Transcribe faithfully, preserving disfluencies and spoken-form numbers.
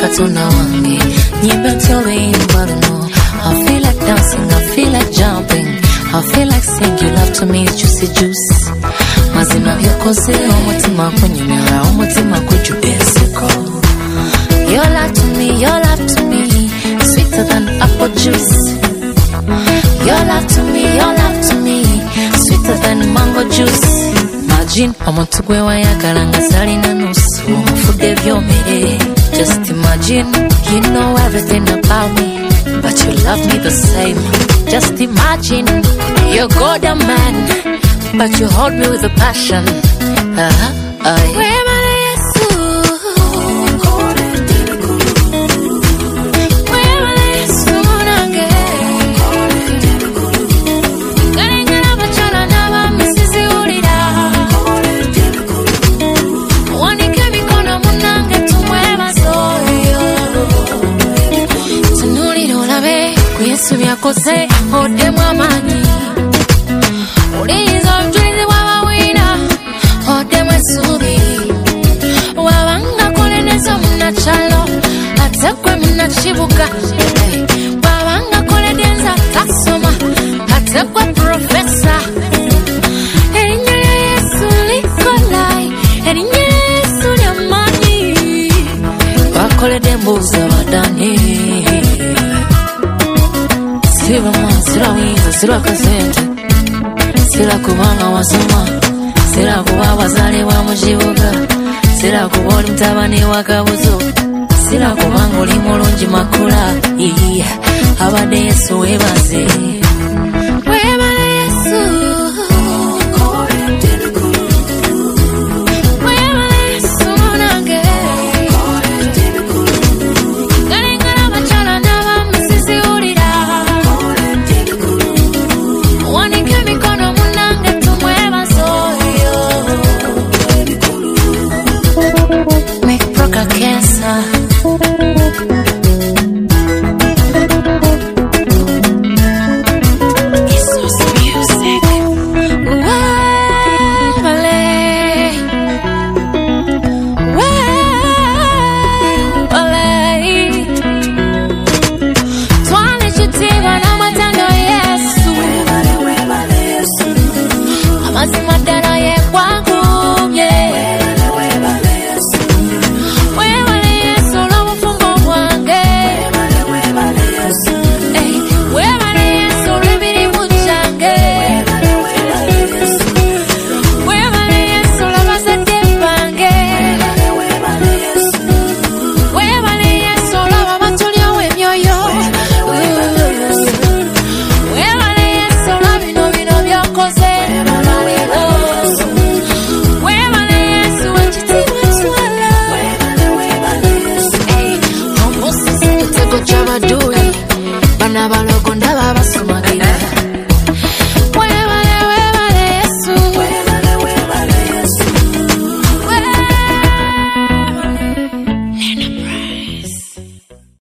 Katonda wange nyimba tolwimba luno. I feel like dancing, I feel like jumping, I feel like singing. Your love to me is juicy juice. Mazima byokoze omutima kunyumira, omutima kujjudde enseko. Your love to me, your love to me, sweeter than apple juice. Your love to me, your love to me, sweeter than mango juice. Imagine omuntu gwe wayagala nga zalina nusu omufudde byomere. Just imagine, you know everything about me, but you love me the same. Just imagine, you're God a man, but you hold me with a passion. Uh-huh, uh-huh. Yesu byakoze odemu amanyi, uliyiza obujulizi bw'abawina odemu essuubi. Wabanga koleddezo munnakyalo ate gwe munnakibuga, wabanga koleddenza tasoma ate gwe profesa. Erinnya lya Yesu likolai, erinnya lya Yesu ly'amaanyi. Bakoledde embuuza badani, sira mwa, sira winza, sira kasente, sira kubanga wasoma, sira kuba wazalibwa mu kibuga, sira kuba oli mutabani wa kabuzo, sira kubanga oli mulungi makula. Abadde Yesu weebaze.